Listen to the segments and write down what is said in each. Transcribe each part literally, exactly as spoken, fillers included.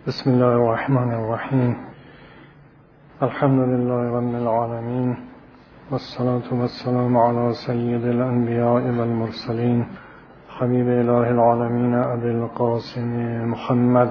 بسم الله الرحمن الرحیم. الحمد لله رب العالمین والصلاة والسلام علی سید الانبیاء والمرسلین حبیب اله العالمین ابی القاسم محمد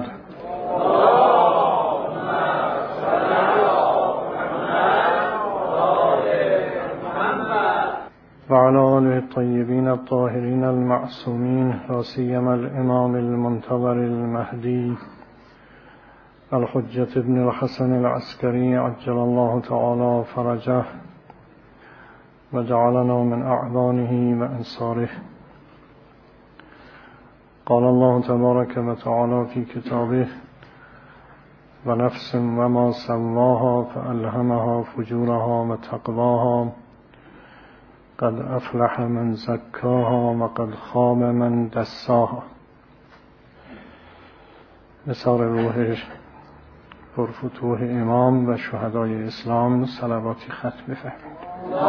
وعلى آله الطيبين الطاهرين المعصومين لا سيما الإمام المنتظر المهدي الحجة ابن الحسن العسكري عجل الله تعالى فرجه وجعلنا من أعوانه وأنصاره. قال الله تبارك وتعالى في كتابه: ونفس وما سواها فألهمها فجورها وتقواها قد افلح من زکاها و قد خاب من دساها. نثار روح پرفتوح امام و شهدای اسلام صلواتی ختم بفرمایید.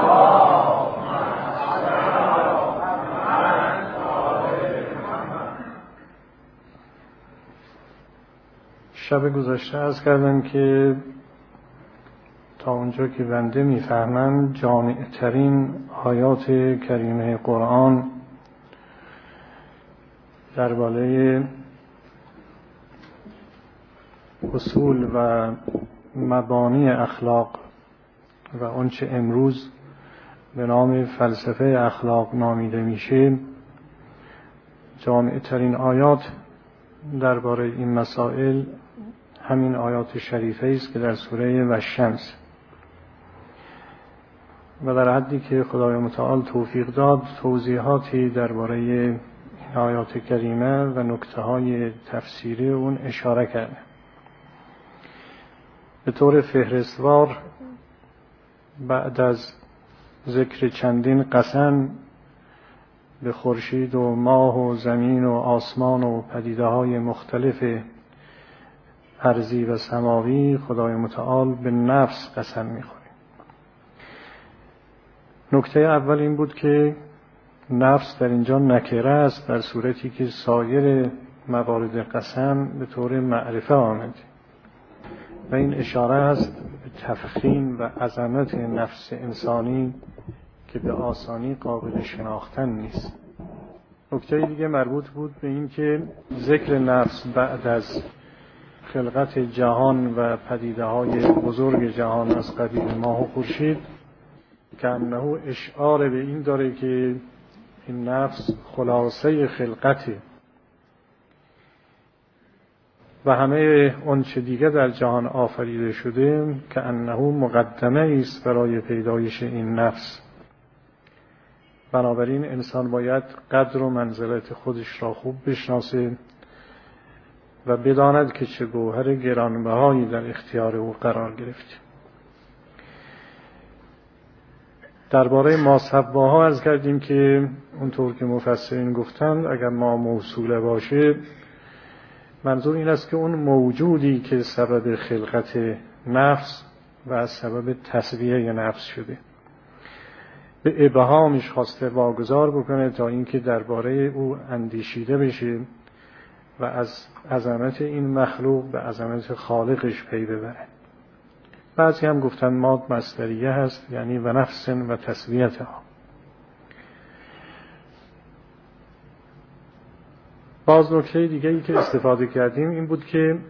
شب گذشته عرض کردم که تا اونجا که بنده میفهمم جامع ترین آیات کریمه قرآن درباره اصول و مبانی اخلاق و آنچه امروز به نام فلسفه اخلاق نامیده میشه، جامع ترین آیات درباره این مسائل همین آیات شریفه است که در سوره والشمس و در حدی که خدای متعال توفیق داد توضیحاتی درباره این آیات کریمه و نکته‌های تفسیری اون اشاره کرده. به طور فهرستوار بعد از ذکر چندین قسم به خورشید و ماه و زمین و آسمان و پدیده‌های مختلف ارضی و سماوی، خدای متعال به نفس قسم می‌خوره. نکته اول این بود که نفس در اینجا نکره است، در صورتی که سایر موارد قسم به طور معرفه آمده و این اشاره است به تفخیم و عظمت نفس انسانی که به آسانی قابل شناختن نیست. نکته دیگه مربوط بود به این که ذکر نفس بعد از خلقت جهان و پدیده‌های بزرگ جهان از قبیل ماه و خورشید که انه اشعار به این داره که این نفس خلاصه خلقته و همه اون چه دیگه در جهان آفریده شده که انه مقدمه است برای پیدایش این نفس. بنابراین انسان باید قدر و منزلت خودش را خوب بشناسه و بداند که چه گوهر گرانبهایی در اختیار او قرار گرفته. درباره ماسواها عرض کردیم که اونطور که مفسرین گفتند اگر ما موصوله باشه منظور این است که اون موجودی که سبب خلقت نفس و سبب تسویه نفس شده به ابهامش خواسته واگذار بکنه تا اینکه درباره او اندیشیده بشه و از عظمت این مخلوق به عظمت خالقش پی ببره. بعضی هم گفتن ماد مصدریه هست، یعنی و نفس و تسویتها. باز نکته دیگه ای که استفاده کردیم این بود که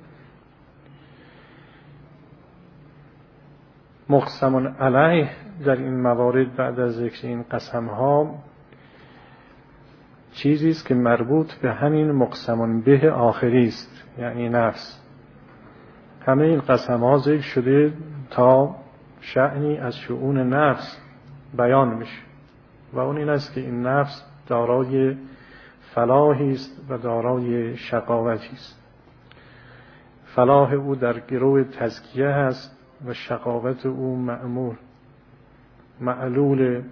مقسم علیه در این موارد بعد از ذکر این قسم ها چیزی است که مربوط به همین مقسم به آخری است، یعنی نفس. همه این قسم ها ذکر شده تا شأنی از شؤون نفس بیان میشه و اون این است که این نفس دارای فلاحی است و دارای شقاوتی است. فلاح او در گرو تزکیه هست و شقاوت او مأمور معلول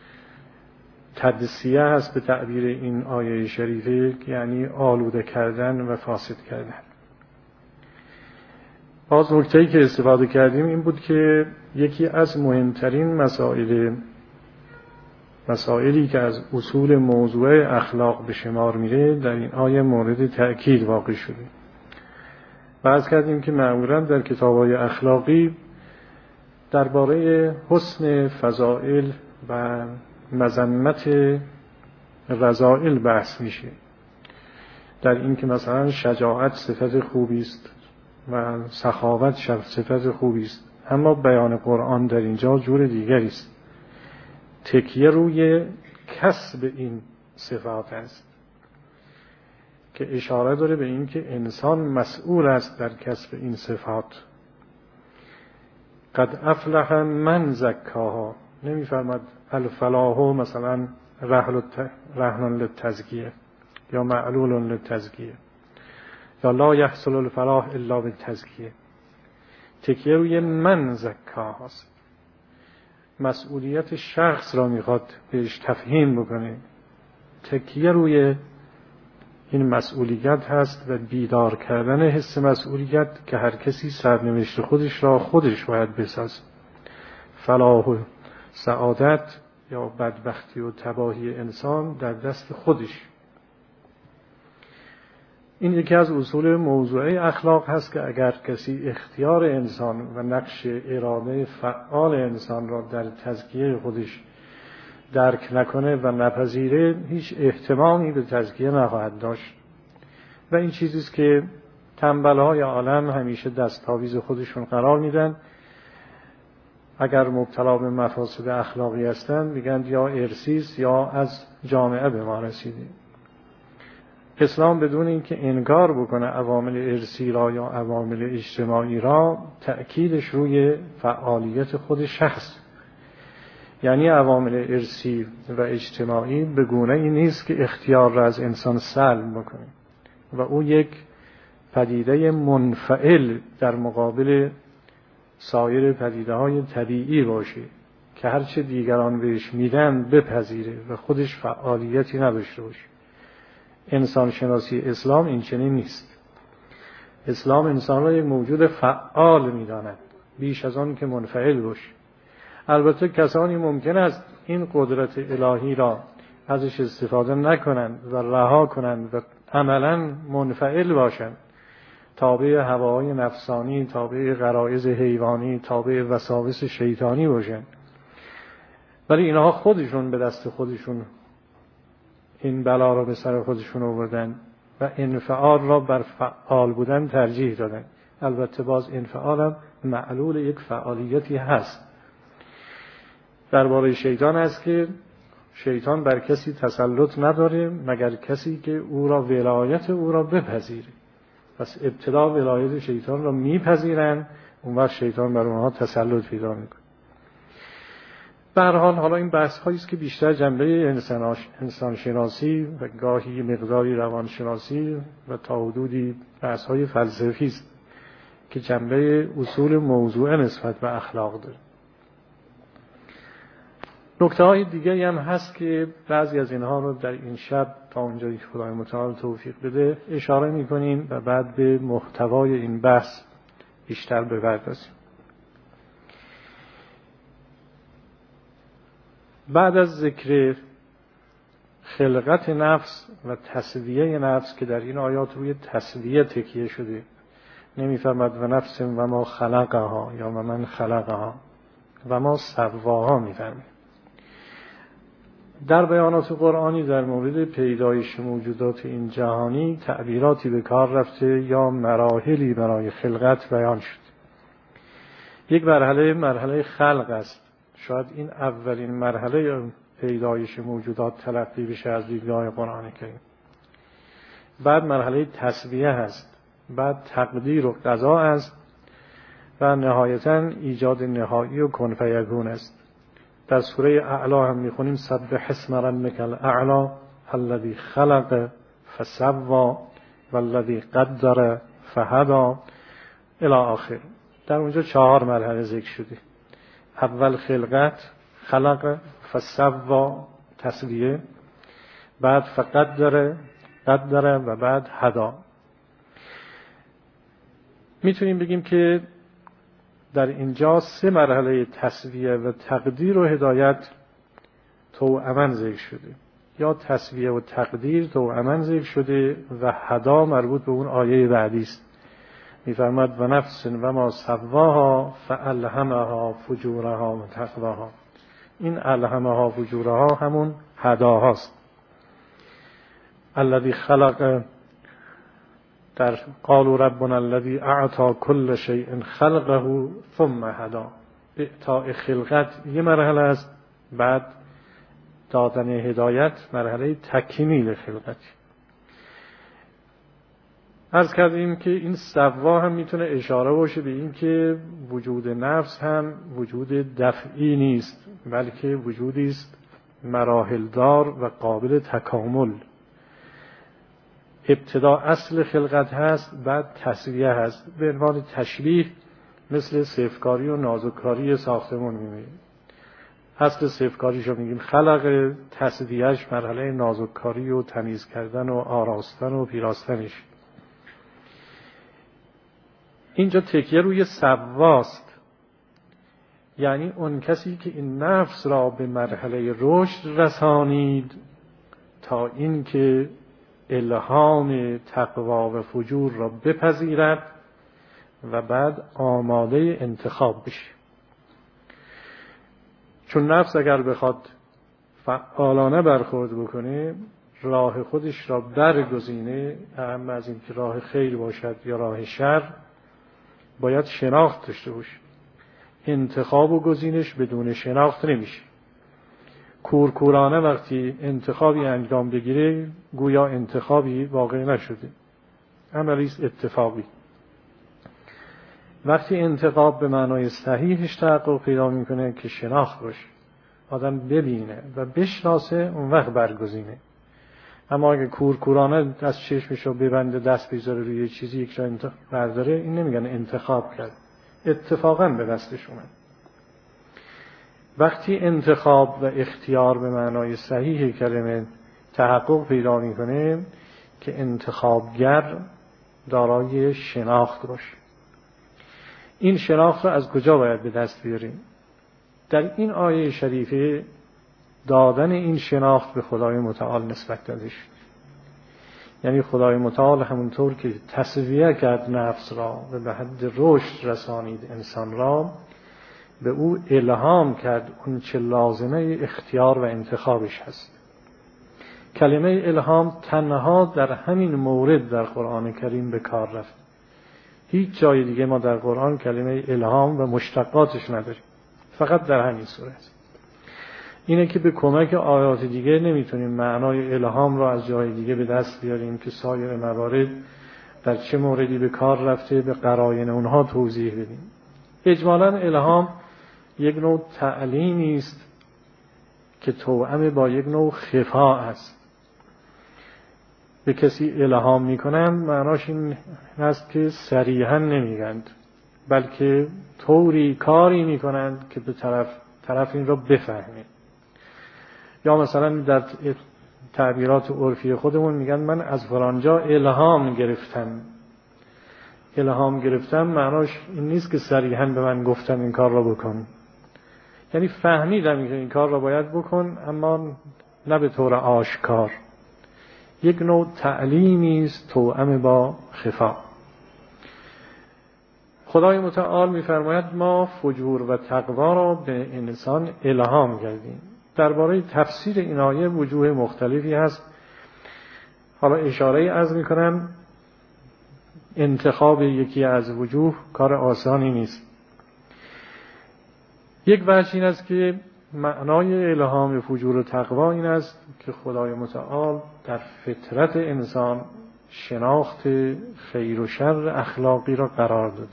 تدسیه هست به تعبیر این آیه شریفه، یعنی آلوده کردن و فاسد کردن. باز نکته‌ای که استفاده کردیم این بود که یکی از مهمترین مسائل مسائلی که از اصول موضوع اخلاق به شمار میره در این آیه مورد تأکید واقع شده بحث کردیم که معمولا در کتاب‌های اخلاقی درباره حسن فضائل و مذمت رذائل بحث میشه، در این که مثلا شجاعت صفت خوبی است و سخاوت صفت خوبی است، اما بیان قرآن در اینجا جور دیگری است. تکیه روی کسب این صفات است که اشاره داره به این که انسان مسئول است در کسب این صفات. قد افلح من زکاها، نمی‌فرماد الفلاح مثلا رهن للتزکیه یا معلول للتزکیه یا لا یحصل الفلاح الا بالتزکیه. تکیه روی من زکاها است، مسئولیت شخص را میخواد بهش تفهیم بکنه. تکیه روی این مسئولیت هست و بیدار کردن حس مسئولیت که هر کسی سرنوشت خودش را خودش باید بسازه. فلاح و سعادت یا بدبختی و تباهی انسان در دست خودش. این یکی از اصول موضوعی اخلاق هست که اگر کسی اختیار انسان و نقش اراده فعال انسان را در تزکیه خودش درک نکنه و نپذیره، هیچ احتمالی به تزکیه نخواهد داشت. و این چیزیست که تنبل‌های عالم همیشه دستاویز خودشون قرار میدن. اگر مبتلا به مفاسد اخلاقی هستن میگن یا ارثیست یا از جامعه به ما رسیده. اسلام بدون اینکه انکار بکنه عوامل ارثی را یا عوامل اجتماعی را، تأکیدش روی فعالیت خود شخص. یعنی عوامل ارثی و اجتماعی به گونه‌ای نیست که اختیار را از انسان سلب بکنه و او یک پدیده منفعل در مقابل سایر پدیده‌های طبیعی باشه که هرچه دیگران بهش میدن بپذیره و خودش فعالیتی نداشته باشه. انسان شناسی اسلام این چنین نیست. اسلام انسان را یک موجود فعال می‌داند بیش از آن که منفعل باشه. البته کسانی ممکن است این قدرت الهی را ازش استفاده نکنند و رها کنند و عملاً منفعل باشند، تابع هواهای نفسانی، تابع غرایز حیوانی، تابع وساوس شیطانی باشند، ولی اینها خودشون به دست خودشون این بلا را به سر خودشون آوردن و انفعال را بر فعال بودن ترجیح دادن. البته باز انفعال هم معلول یک فعالیتی هست. درباره شیطان است که شیطان بر کسی تسلط نداره مگر کسی که او را ولایت او را بپذیره. پس ابتدا ولایت شیطان را میپذیرن، اون وقت شیطان بر اونها تسلط پیدا میکنه. به هر حال حالا این بحث هایی است که بیشتر جنبه انسان شناسی و گاهی مقداری روان شناسی و تا حدودی بحث های فلسفی است که جنبه اصول موضوع نسبت به اخلاق داره. نکته های دیگه هم هست که بعضی از اینها رو در این شب تا اونجایی که خدای متعال توفیق بده اشاره میکنیم و بعد به محتوای این بحث بیشتر بپردازیم. بعد از ذکر خلقت نفس و تسویه نفس که در این آیات روی تسویه تکیه شده، نمیفرماد و نفس و ما خلقها یا و من خلقها و ما سواها میفرمید. در بیانات قرآنی در مورد پیدایش موجودات این جهانی تعبیراتی به کار رفته یا مراحلی برای خلقت بیان شد. یک مرحله مرحله خلق است. شاید این اولین مرحله پیدایش موجودات تلقی بشه از دیدگاه قرآن کریم. بعد مرحله تسویه هست، بعد تقدیر و قضا است و نهایتاً ایجاد نهایی و کن فیکون است. در سوره اعلی هم میخونیم سبح اسم ربک الاعلی الذی خلق فسوی والذی قدر فهدی الی آخر. در اونجا چهار مرحله ذکر شده. اول خلقت، خلق، فسوی تسویه، بعد فقدر قدر و بعد هدا. میتونیم بگیم که در اینجا سه مرحله تسویه و تقدیر و هدایت توأماً ذکر شده، یا تسویه و تقدیر توأماً ذکر شده و هدا مربوط به اون آیه بعدی است. می‌فرماد و نفس و ما سواها فالهمها فجورها و تقواها. این الهمها فجورها همون هداهاست. الذی خلق، در قالوا ربنا الذی اعطى كل شیء خلقه ثم هدا. اعطاء خلقت یه مرحله است، بعد دادن هدایت مرحله تکمیل خلقت. عرض کردیم که این سوا هم میتونه اشاره باشه به این که وجود نفس هم وجود دفعی نیست، بلکه وجودی است مراحل دار و قابل تکامل. ابتدا اصل خلقت هست، بعد تسویه هست. به عنوان تشبیه مثل سیفکاری و نازککاری ساختمون می‌بینیم. اصل سیفکاریشو میگیم خلق، تسویهش مرحله نازککاری و تمیز کردن و آراستن و پیراستنش. اینجا تکیه روی سواست، یعنی اون کسی که این نفس را به مرحله رشد رسانید تا این که الهام تقوا و فجور را بپذیرد و بعد آماده انتخاب بشه. چون نفس اگر بخواد فعالانه برخورد بکنه، راه خودش را برگزینه، اهم از این که راه خیر باشد یا راه شر، باید شناخت داشته باشه. انتخاب و گزینش بدون شناخت نمیشه. کورکورانه وقتی انتخابی انجام بگیره گویا انتخابی واقع نشده، عملیست اتفاقی. وقتی انتخاب به معنای صحیحش تحقق پیدا میکنه که شناخت باشه، آدم ببینه و بشناسه، اون وقت برگزینه. اما اگه کورکورانه دست چشمش رو ببنده، دست بذاره روی چیزی یک جا برداره، این نمیگن انتخاب کرد، اتفاقا به دستش اومد. وقتی انتخاب و اختیار به معنای صحیح کلمه تحقق پیدا میکنه که انتخابگر دارای شناخت باشه. این شناخت رو از کجا باید به دست بیاریم؟ در این آیه شریفه دادن این شناخت به خدای متعال نسبت داده شد. یعنی خدای متعال همونطور که تسویه کرد نفس را و به حد رشد رسانید انسان را، به او الهام کرد اون چه لازمه اختیار و انتخابش هست. کلمه الهام تنها در همین مورد در قرآن کریم به کار رفت. هیچ جای دیگه ما در قرآن کلمه الهام و مشتقاتش نداریم، فقط در همین صورت. اینه که به کمک آیات دیگه نمیتونیم معنای الهام را از جای دیگه به دست بیاریم که سایر موارد در چه موردی به کار رفته به قرائن اونها توضیح بدیم. اجمالاً الهام یک نوع تعلیمی است که توأم با یک نوع خفا است. به کسی الهام میکنن معناش این است که صریحاً نمیگند، بلکه طوری کاری میکنند که به طرف طرف این را بفهمه. یا مثلا در تعبیرات عرفی خودمون میگن من از فلانجا الهام گرفتم. الهام گرفتم معناش این نیست که صریحاً به من گفتن این کار را بکن، یعنی فهمیدم که این کار را باید بکن، اما نه به طور آشکار. یک نوع تعلیمی است توأم با خفا. خدای متعال می‌فرماید ما فجور و تقوا را به انسان الهام کردیم. درباره تفسیر این آیه وجوه مختلفی هست. حالا اشاره از می‌کنم، انتخاب یکی از وجوه کار آسانی نیست. یک وجه این است که معنای الهام فجور و تقوا این است که خدای متعال در فطرت انسان شناخت خیر و شر اخلاقی را قرار داده.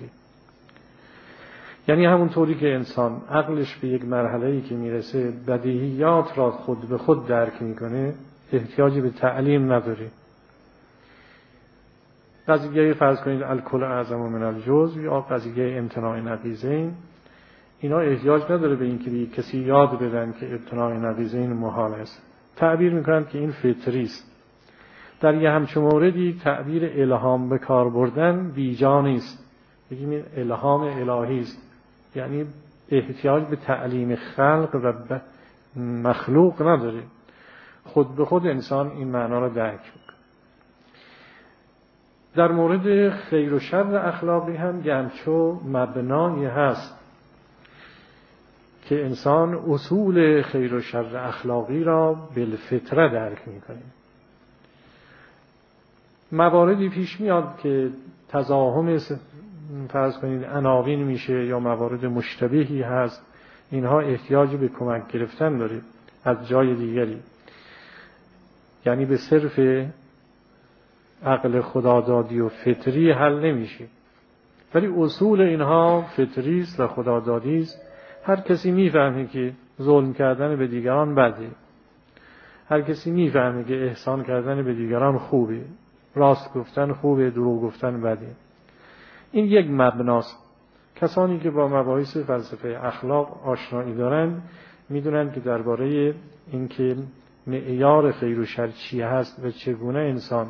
یعنی همونطوری که انسان عقلش به یک مرحله‌ای که میرسه بدیهیات را خود به خود درک میکنه، احتیاجی به تعلیم نداره. قضیه فرض کنید الکل اعظم من الجزء یا قضیه امتناع نقیضین، اینا احتیاج نداره به این که به کسی یاد بدن که امتناع نقیضین محال است. تعبیر میکنن که این فطری است. در یه همچون موردی تعبیر الهام به کار بردن بیجا نیست. بگیم این الهام الهی است، یعنی احتیاج به تعلیم خلق و مخلوق نداره. خود به خود انسان این معنا را درک میکنه. در مورد خیر و شر اخلاقی هم همچو مبنایی هست که انسان اصول خیر و شر اخلاقی را بالفطره درک می‌کنه. مواردی پیش میاد که تزاحم فرض کنید عناوین میشه یا موارد مشتبهی هست، اینها احتیاج به کمک گرفتن داره از جای دیگری، یعنی به صرف عقل خدادادی و فطری حل نمیشه، ولی اصول اینها فطری است و خدادادی است. هر کسی میفهمه که ظلم کردن به دیگران بده، هر کسی میفهمه که احسان کردن به دیگران خوبه، راست گفتن خوبه، دروغ گفتن بده. این یک مبناست. کسانی که با مباحث فلسفه اخلاق آشنایی دارند میدونن که درباره اینکه معیار خیر و شر چی هست و چگونه انسان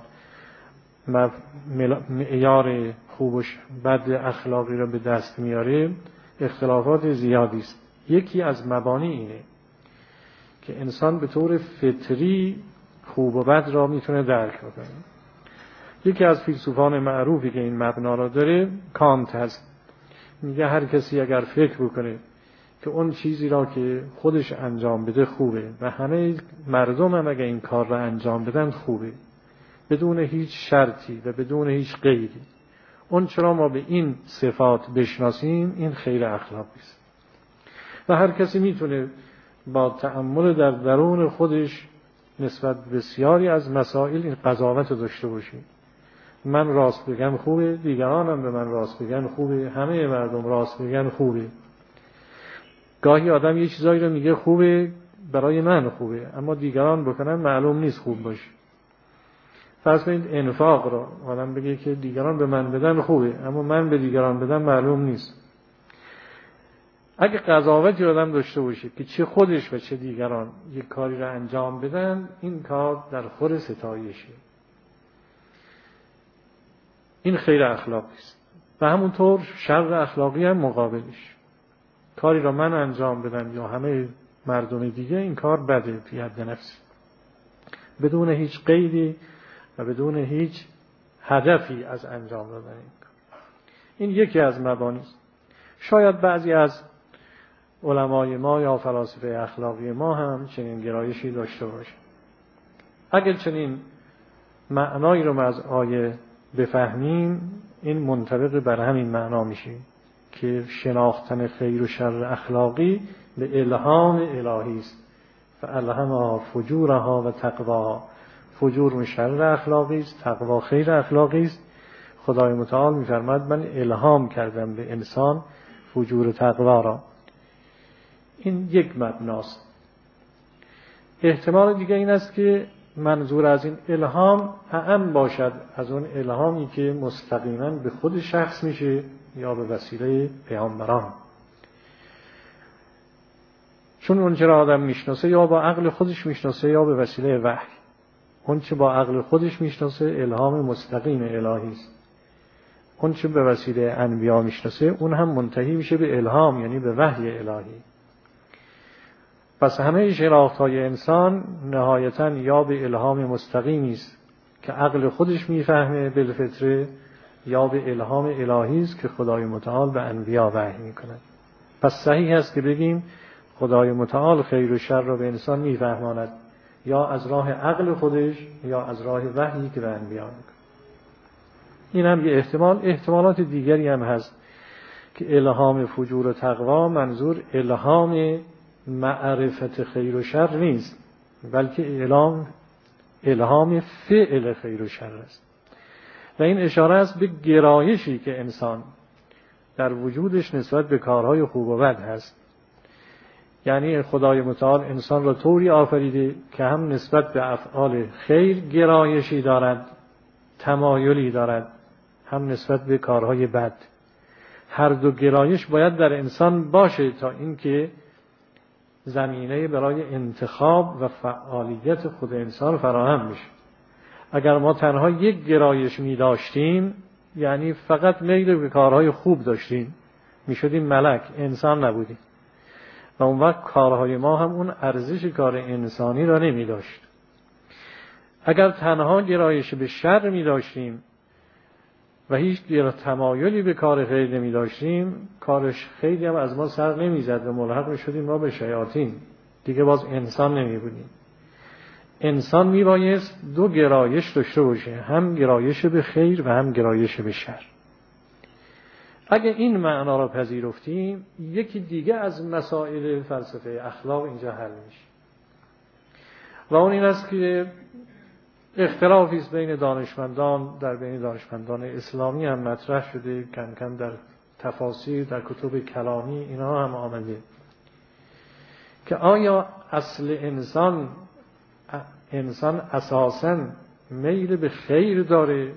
معیار خوب و بد اخلاقی را به دست میاره اختلافات زیادی است. یکی از مبانی اینه که انسان به طور فطری خوب و بد را میتونه درک کنه. یکی از فیلسوفان معروفی که این مبنا را داره کانت هست. میگه هر کسی اگر فکر بکنه که اون چیزی را که خودش انجام بده خوبه و همه مردم هم اگر این کار را انجام بدن خوبه، بدون هیچ شرطی و بدون هیچ قیدی، اون چرا ما به این صفات بشناسیم، این خیر اخلاقی است. و هر کسی میتونه با تأمل در درون خودش نسبت بسیاری از مسائل این قضاوت رو داشته باشه. من راست بگم خوبه، دیگرانم به من راست بگن خوبه، همه مردم راست بگن خوبه. گاهی آدم یه چیزایی رو میگه خوبه برای من خوبه، اما دیگران بکنن معلوم نیست خوب باشه. فرض کنید انفاق رو آدم بگه که دیگران به من بدن خوبه، اما من به دیگران بدن معلوم نیست. اگه قضاوتی آدم داشته باشه که چه خودش و چه دیگران یک کاری رو انجام بدن، این کار در خور ستایشه. این خیر اخلاقی است. و همونطور شر اخلاقی هم مقابلش. کاری را من انجام بدم یا همه مردم دیگه، این کار بده فی حد نفس، بدون هیچ قیدی و بدون هیچ هدفی از انجام دادن این کار. این یکی از مبانی است. شاید بعضی از علمای ما یا فلاسفه اخلاقی ما هم چنین گرایشی داشته باشه. اگر چنین معنایی رو از آیه بفهمیم، این منطبق بر همین معنا میشه که شناختن خیر و شر اخلاقی به الهام الهی است. فالهمها فجورها و تقواها. فجور شر اخلاقی است، تقوا خیر اخلاقی است. خدای متعال می‌فرماید من الهام کردم به انسان فجور تقوا را. این یک مبناست. احتمال دیگه این است که منظور از این الهام اعم باشد از اون الهامی که مستقیما به خود شخص میشه یا به وسیله پیامبران. چون اون چرا آدم میشناسه یا با عقل خودش میشناسه یا به وسیله وحی. اون چه با عقل خودش میشناسه الهام مستقیم الهی است. اون چه به وسیله انبیا میشناسه اون هم منتهی میشه به الهام، یعنی به وحی الهی. پس همه شناخت‌های انسان نهایتاً یا به الهام مستقیمی است که عقل خودش میفهمه بالفطره، یا به الهام الهی است که خدای متعال به انبیا وحی میکند. پس صحیح است که بگیم خدای متعال خیر و شر را به انسان میفهماند، یا از راه عقل خودش یا از راه وحیی که به انبیا میکند. این هم یه احتمال. احتمالات دیگری هم هست که الهام فجور و تقوا منظور الهام معرفت خیر و شر نیست، بلکه الهام الهام فعل خیر و شر است. و این اشاره است به گرایشی که انسان در وجودش نسبت به کارهای خوب و بد هست. یعنی خدای متعال انسان را طوری آفریده که هم نسبت به افعال خیر گرایشی دارد، تمایلی دارد، هم نسبت به کارهای بد. هر دو گرایش باید در انسان باشه تا اینکه زمینه برای انتخاب و فعالیت خود انسان فراهم میشه. اگر ما تنها یک گرایش می داشتیم، یعنی فقط میل به کارهای خوب داشتیم، می شدیم ملک، انسان نبودیم و اون وقت کارهای ما هم اون ارزش کار انسانی را نمی داشت. اگر تنها گرایش به شر می داشتیم و هیچ تمایلی به کار خیر نمی داشتیم، کارش خیلی هم از ما سر نمی زد و ملحق می شدیم ما به شیاطین. دیگه باز انسان نمی بودیم. انسان می بایست دو گرایش داشته باشه، هم گرایش به خیر و هم گرایش به شر. اگه این معنا را پذیرفتیم، یکی دیگه از مسائل فلسفه اخلاق اینجا حل میشه و اون این است که اختلافی است بین دانشمندان، در بین دانشمندان اسلامی هم مطرح شده، کم کم در تفاسیر، در کتب کلامی اینا هم آمده که آیا اصل انسان انسان اساساً میل به خیر داره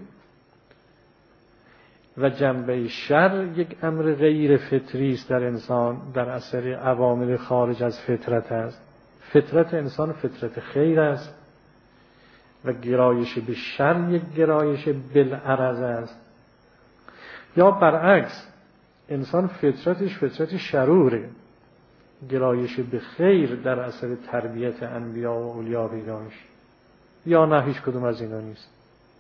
و جنبه شر یک امر غیر فطری است در انسان، در اثر عوامل خارج از فطرت است. فطرت انسان فطرت خیر است و گرایش به شر یک گرایش بالعرض است، یا برعکس انسان فطرتش فطرت شروره، گرایش به خیر در اثر تربیت انبیا و اولیا پیدا میشه، یا نه هیچ کدوم از اینا نیست.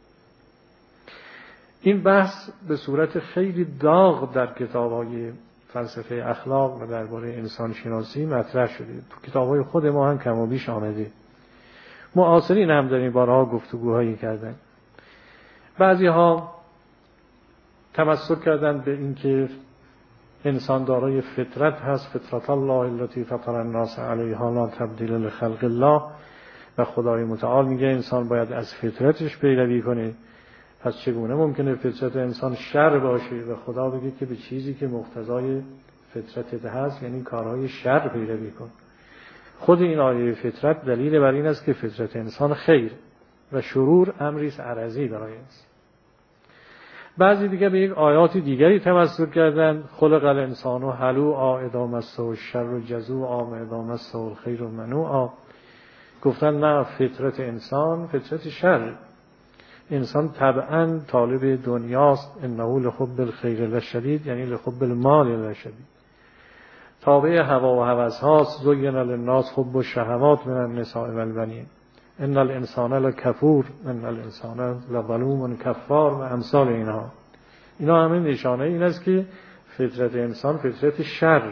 این بحث به صورت خیلی داغ در کتاب‌های فلسفه اخلاق و درباره انسان شناسی مطرح شده، تو کتاب‌های خود ما هم کم و بیش آمده. معاصرین هم در این بارها گفتگوهایی کردن. بعضی‌ها تمسک کردن به اینکه انسان دارای فطرت هست، فطرت الله التي فطر الناس علیها لا تبدیل لخلق الله، و خدای متعال میگه انسان باید از فطرتش پیروی کنه. پس چگونه ممکنه فطرت انسان شر باشه و خدا بگه که به چیزی که مقتضای فطرتت هست یعنی کارهای شر پیروی کن؟ خود این آیه فطرت دلیل بر این است که فطرت انسان خیر و شرور امریست عرضی برای انسان. بعضی دیگه به یک آیات دیگری تمسک کردن، خلق الانسان و هلوعا اذا مسه الشر جزوعا و اذا مسه الخیر منوعا. گفتن نه، فطرت انسان فطرت شر، انسان طبعا طالب دنیاست، انه لحب الخیر لشدید، یعنی لحب المال لشدید، تابع هوا و هوس هاست. زین للناس حب الشهوات من النساء والبنین ان الانسان لکفور ان الانسان لظلوم کفار و امثال اینها. اینا همه نشانه این است که فطرت انسان فطرت شر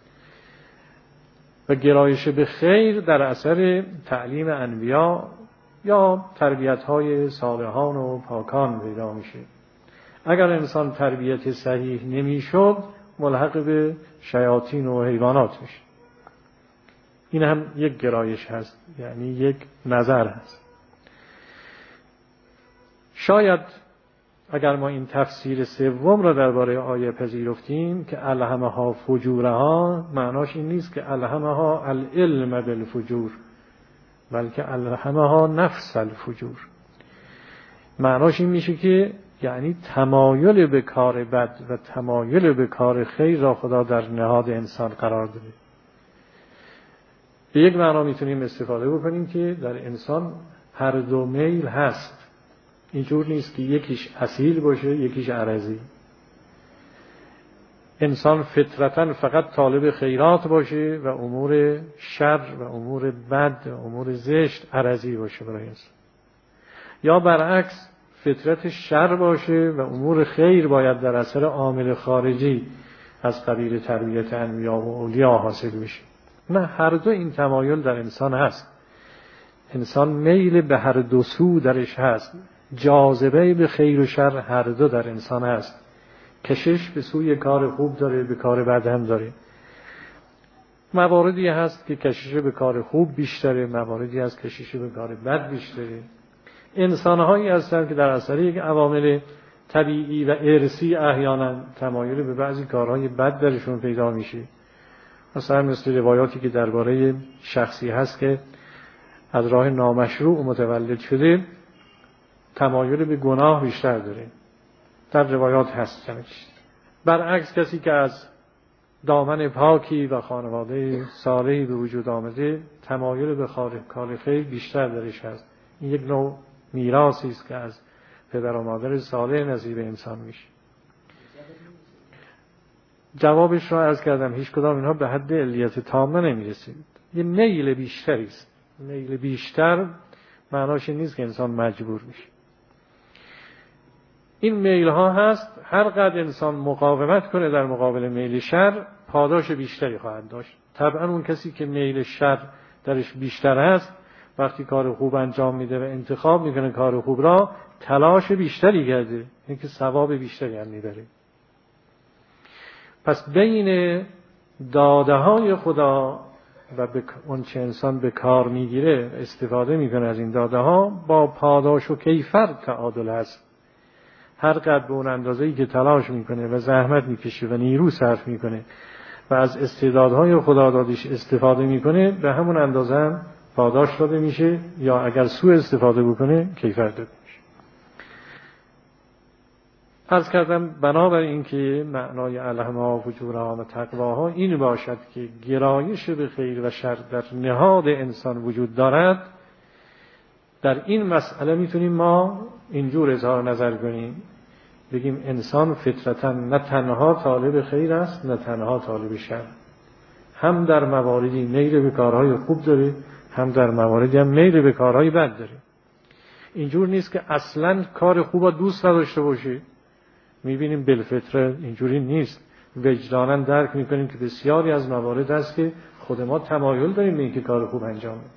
و گرایش به خیر در اثر تعلیم انبیا یا تربیت‌های صالحان و پاکان پیدا میشه. اگر انسان تربیت صحیح نمیشد، ملحق به شیاطین و حیوانات میشه. این هم یک گرایش هست، یعنی یک نظر هست. شاید اگر ما این تفسیر سوم را درباره آیه پذیرفتیم که الهمها فجورها، معناش این نیست که الهمها العلم بالفجور، بلکه الهمها نفس الفجور. معناش این میشه که یعنی تمایل به کار بد و تمایل به کار خیر را خدا در نهاد انسان قرار داده. به یک معنا میتونیم استفاده بکنیم که در انسان هر دو میل هست، اینجور نیست که یکیش اصیل باشه یکیش عرضی. انسان فطرتاً فقط طالب خیرات باشه و امور شر و امور بد و امور زشت عرضی باشه برای انسان، یا برعکس فطرت شر باشه و امور خیر باید در اثر عامل خارجی از قبیل تربیت انبیا و اولیا حاصل بشه. نه، هر دو این تمایل در انسان هست. انسان میل به هر دو سو درش هست، جاذبه به خیر و شر هر دو در انسان هست. کشش به سوی کار خوب داره، به کار بد هم داره. مواردی هست که کشش به کار خوب بیشتره، مواردی هست کشش به کار بد بیشتره. انسان‌هایی هستند که در اثر یک عوامل طبیعی و ارثی احیانا تمایل به بعضی کارهای بد درشون پیدا میشه. مثلا مثل روایاتی که درباره شخصی هست که از راه نامشروع متولد شده، تمایل به گناه بیشتر داره. در روایات هست چنانچه. برعکس کسی که از دامن پاکی و خانواده صالحی به وجود آمده، تمایل به کار خیر بیشتر درش هست. این یک نوع میراثی است که از پدر و مادر صالح نصیب انسان میشه. جوابش را عرض کردم، هیچ کدام اینها به حد علیت تامه نمیرسید. یه میل بیشتری است. میل بیشتر معناش نیست که انسان مجبور میشه. این میل ها هست، هر قدر انسان مقاومت کنه در مقابل میل شر پاداش بیشتری خواهد داشت. طبعا اون کسی که میل شر درش بیشتر است وقتی کار خوب انجام میده و انتخاب میکنه کار خوب را، تلاش بیشتری کرده، اینکه ثواب بیشتری هم میبره. پس بین داده های خدا و اون چه انسان به کار میگیره استفاده میکنه از این داده ها با پاداش و کیفر تعادل هست. هر قدر به اون اندازه‌ای که تلاش میکنه و زحمت میکشه و نیرو صرف میکنه و از استعدادهای خدا دادش استفاده میکنه، به همون اندازه هم پاداش داده میشه، یا اگر سوء استفاده بکنه کیفر داده میشه. عرض کردم بنابراین این که معنای الهمها و فجورها و تقواها این باشد که گرایش به خیر و شر در نهاد انسان وجود دارد. در این مسئله میتونیم ما اینجور اظهار نظر کنیم، بگیم انسان فطرتاً نه تنها طالب خیر است نه تنها طالب شر، هم در مواردی میل به کارهای خوب داره، هم در مواردی هم میل به کارهای بد داره. اینجور نیست که اصلاً کار خوب را دوست نداشته باشه. میبینیم بالفطره اینجوری نیست. وجداناً درک میکنیم که بسیاری از موارد هست که خود ما تمایل داریم به اینکه کار خوب انجام بدیم.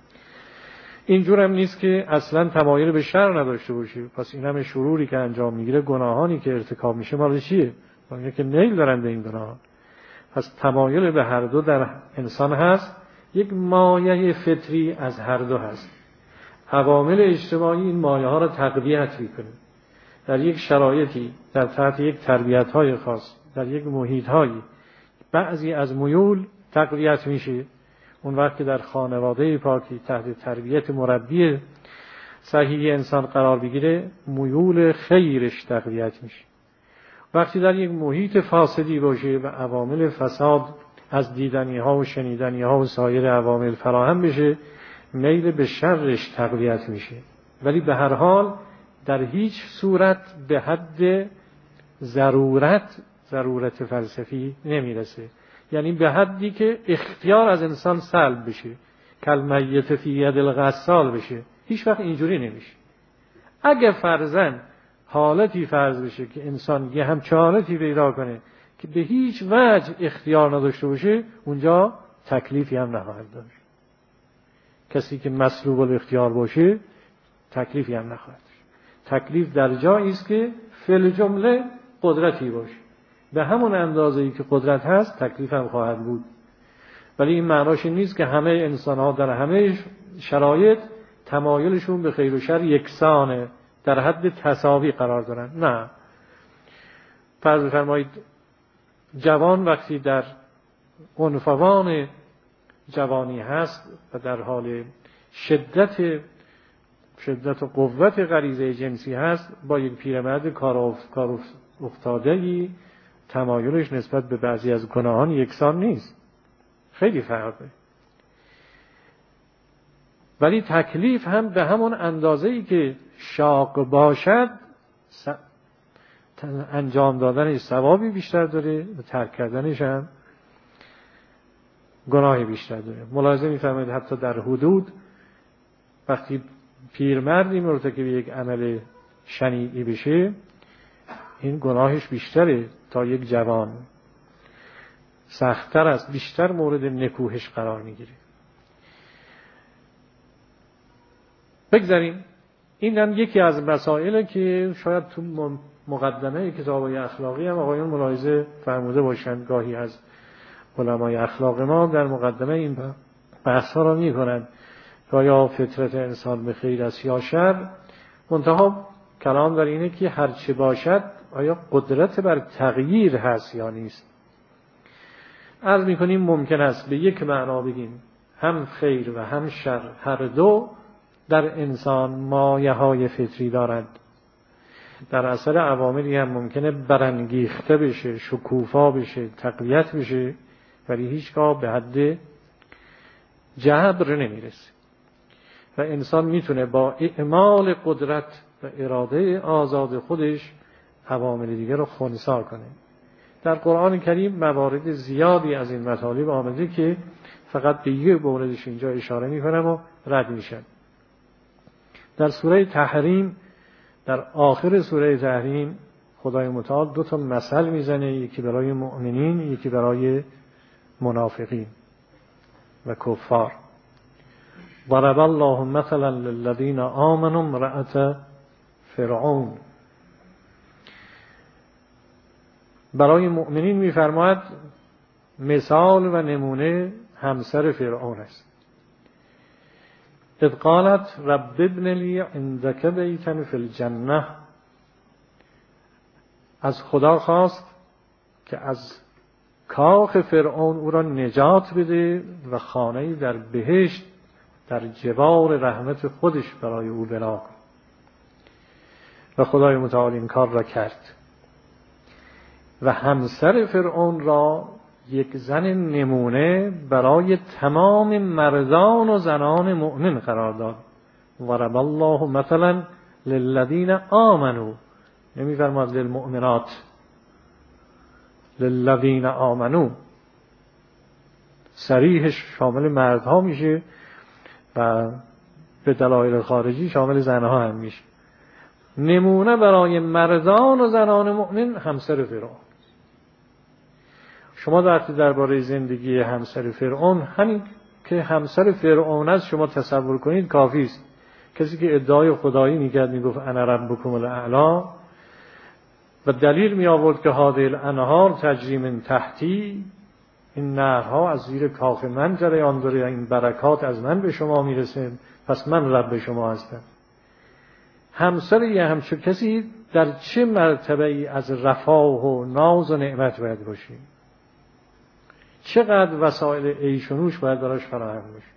اینجور هم نیست که اصلا تمایل به شر نداشته باشه. پس این همه شروری که انجام میگیره، گناهانی که ارتکاب میشه، مال چیه؟ مال که میل دارن به این گناه. پس تمایل به هر دو در انسان هست. یک مایه فطری از هر دو هست. عوامل اجتماعی این مایه ها را تقویت میکنه. در یک شرایطی، در تحت یک تربیت‌های خاص، در یک محیط‌هایی بعضی از میول تقویت میشه. اون وقت که در خانواده پاکی تحت تربیت مربی صحیح انسان قرار بگیره، میول خیرش تقویت میشه. وقتی در یک محیط فاسدی باشه و عوامل فساد از دیدنی ها و شنیدنی ها و سایر عوامل فراهم بشه، میل به شرش تقویت میشه. ولی به هر حال در هیچ صورت به حد ضرورت ضرورت فلسفی نمیرسه. یعنی به حدی که اختیار از انسان سلب بشه، کالمیت فی ید الغسال بشه. هیچ وقت اینجوری نمیشه. اگه فرضاً حالتی فرض بشه که انسان یه همچه حالتی پیدا کنه که به هیچ وجه اختیار نداشته باشه، اونجا تکلیفی هم نخواهد داشت. کسی که مسلوب الاختیار باشه تکلیفی هم نخواهد داشت. تکلیف در جایی است که فعل جمله قدرتی باشه. به همون اندازه‌ای که قدرت هست تکلیف هم خواهد بود. ولی این معناش نیست که همه انسان‌ها در همه شرایط تمایلشون به خیر و شر یکسانه، در حد تساوی قرار دارن. نه. فرض بفرمایید جوان وقتی در عنفوان جوانی هست و در حال شدت شدت و قوت غریزه جنسی هست، با یک پیرمرد کار افتاده‌ای تمایلش نسبت به بعضی از گناهان یکسان نیست. خیلی فرقه. ولی تکلیف هم به همون اندازه‌ای که شاق باشد انجام دادنش ثوابی بیشتر داره و ترک کردنش هم گناهی بیشتر داره. ملاحظه می‌فرمایید حتی در حدود وقتی پیرمردی مرتکب یک عمل شنیعی بشه، این گناهش بیشتره تا یک جوان، سخت‌تر است، بیشتر مورد نکوهش قرار میگیره. بگذاریم این هم یکی از مسائله که شاید تو مقدمه کتاب‌های اخلاقی هم آقایون ملاحظه فرموده باشند. گاهی از علمای اخلاق ما در مقدمه این بحث‌ها را می‌کنند که آیا فطرت انسان به خیر است یا شر. منتها کلام در اینه که هر چه باشد آیا قدرت بر تغییر هست یا نیست. عرض می‌کنیم ممکن است به یک معنا بگیم هم خیر و هم شر هر دو در انسان مایه‌های فطری دارند. در اثر عواملی هم ممکنه برانگیخته بشه، شکوفا بشه، تقویت بشه، ولی هیچگاه به حد جبر نمیرسه. و انسان میتونه با اعمال قدرت و اراده آزاد خودش عوامل دیگر رو خنثی کنه. در قرآن کریم موارد زیادی از این مطالب آمده که فقط به یک موردش اینجا اشاره میکنم و رد میشن. در سوره تحریم در آخر سوره تحریم خدای متعال دو تا مثل میزنه، یکی برای مؤمنین، یکی برای منافقین و کفار. ضرب الله مثلا للذین آمنوا امرأة فرعون. برای مؤمنین میفرماید مثال و نمونه همسر فرعون است. اذ قالت رب ابن لی عندک بیتا فی الجنه. از خدا خواست که از کاخ فرعون او را نجات بده و خانه‌ای در بهشت در جوار رحمت خودش برای او بنا کند. و خدای متعال این کار را کرد و همسر فرعون را یک زن نمونه برای تمام مردان و زنان مؤمن قرار داد. ضرب الله مثلا للذین آمنوا، نمی‌فرماد للمؤمنات، للذین آمنوا، صریحش شامل مردها میشه و به دلایل خارجی شامل زنها هم میشه. نمونه برای مردان و زنان مؤمن همسر فرعون. شما وقتی درباره زندگی همسر فرعون، همین که همسر فرعون است شما تصور کنید کافی است. کسی که ادعای خدایی میکرد میگفت انا ربکم الاعلی و دلیل می آورد که هذه الانهار تجری من تحتی، این نهرها از زیر کاخ من جریان داره، این برکات از من به شما میرسه، پس من رب شما هستم. همسر یه همچون کسی در چه مرتبه ای از رفاه و ناز و نعمت باید باشه؟ چقدر وسایل عیش و نوش باید براش فراهم باشه؟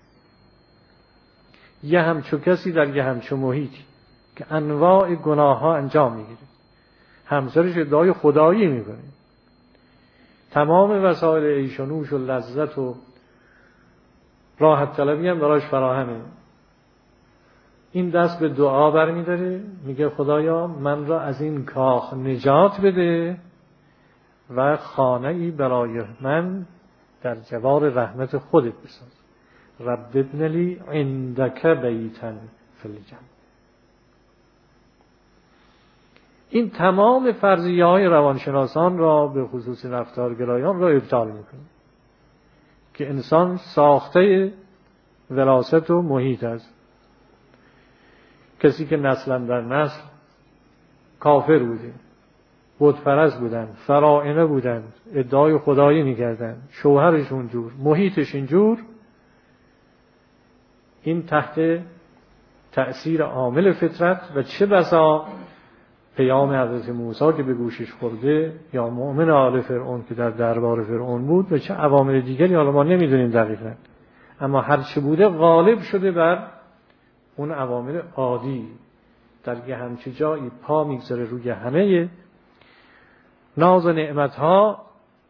یه همچون کسی در یه همچون محیطی که انواع گناه ها انجام میگیره، همسرش ادعای خدایی میکنه، تمام وسایل عیش و نوش و لذت و راحت طلبی هم براش فراهمه. این دست به دعا برمیداره، میگه خدایا من را از این کاخ نجات بده و خانه‌ای برای من در جوار رحمت خودت بساز. رب ابن لی عندک بیتا فی الجنه. این تمام فرضیه های روانشناسان را به خصوص رفتارگرایان را ابطال میکنه که انسان ساخته وراثت و محیط است. کسی که نسلا در نسل کافر بوده، بت پرست بودن، فراعنه بودن، ادعای خدایی میکردن، شوهرش اونجور، محیطش اینجور، این تحت تأثیر عامل فطرت و چه بسا پیام حضرت موسی که به گوشش خورده یا مؤمن آل فرعون که در دربار فرعون بود و چه عوامل دیگری حالا ما نمیدونیم دقیقاً، اما هر چه بوده غالب شده بر اون عوامل عادی. در یه همچه جایی پا میگذاره روی همه ناز و نعمتها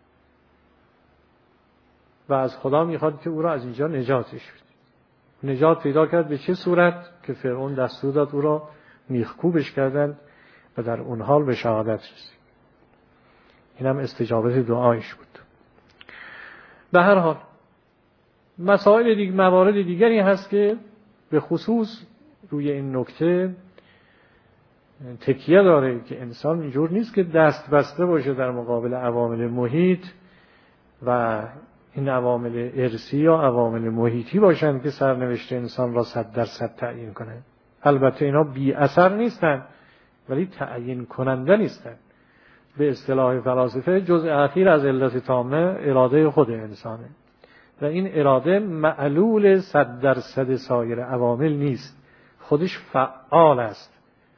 و از خدا میخواد که او را از اینجا نجاتش بده. نجات پیدا کرد به چه صورت؟ که فرعون دستور داد او را میخکوبش کردند و در اون حال به شهادت رسید. این هم استجابت دعایش بود. به هر حال مسائل دیگر، موارد دیگری هست که به خصوص روی این نکته تکیه داره که انسان اینجور نیست که دست بسته باشه در مقابل عوامل محیط و این عوامل ارثی یا عوامل محیطی باشن که سرنوشت انسان را صد درصد تعیین کنند. البته اینا بی اثر نیستن ولی تعیین کننده نیستن. به اصطلاح فلاسفه جزء اخیر از علت تامه اراده خود انسانه و این اراده معلول صد درصد سایر عوامل نیست، خودش فعال است،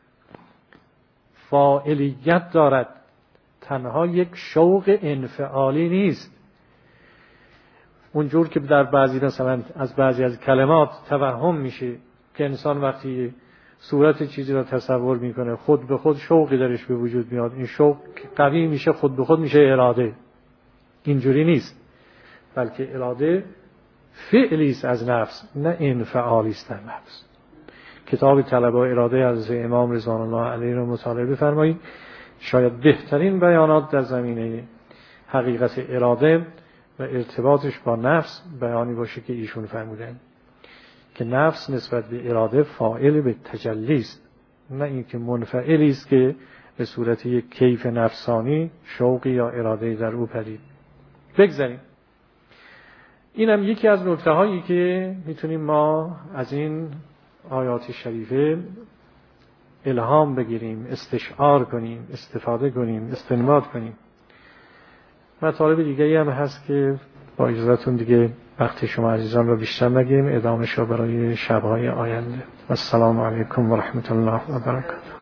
فاعلیت دارد، تنها یک شوق انفعالی نیست. اونجور که در بعضی مثلا از بعضی از کلمات توهم میشه که انسان وقتی صورت چیزی را تصور میکنه خود به خود شوقی درش به وجود میاد، این شوق قوی میشه، خود به خود میشه اراده. اینجوری نیست، بلکه اراده فعلی است از نفس، نه انفعالی است در نفس. کتاب طلب و اراده از امام رضوان الله علیه رو مطالعه بفرمایید. شاید بهترین بیانات در زمینه حقیقت اراده و ارتباطش با نفس بیانی باشه که ایشون فرمودن که نفس نسبت به اراده فاعل به تجلی است، نه اینکه منفعلی است که به صورت یک کیف نفسانی شوقی یا اراده‌ای در او پدید. بگذاریم. اینم یکی از نکته هایی که میتونیم ما از این آیات شریفه الهام بگیریم، استشعار کنیم، استفاده کنیم، استنباط کنیم. مطالب دیگری هم هست که با اجازهتون دیگه وقت شما عزیزان رو بیشتر نگیم، ادامه‌اش رو برای شب‌های آینده. السلام علیکم و رحمت الله و برکاته.